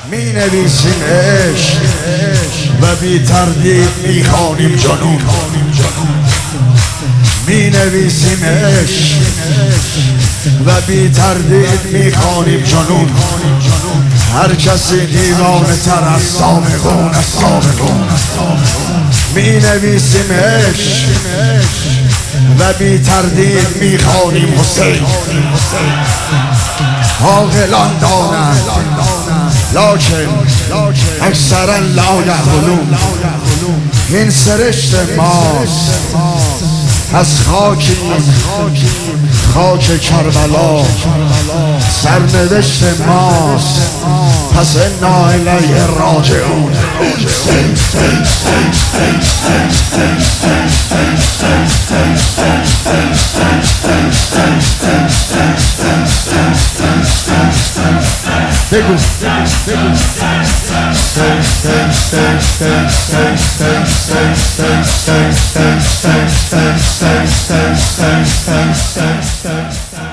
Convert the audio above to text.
می نویسیم عشق و بی تردید می خوانیم جنون. می نویسیم عشق و بی تردید می خوانیم جنون. هر کسی دیوانه تر از سامقون. می نویسیم عشق و بی تردید می خوانیم حسین. عاقلان دانند لکن اکثرا لا یعقلون. این سرشت ماست از خاکی خاک کربلا، سرنوشت ماست پس انا الیه راجعون. بگو بگو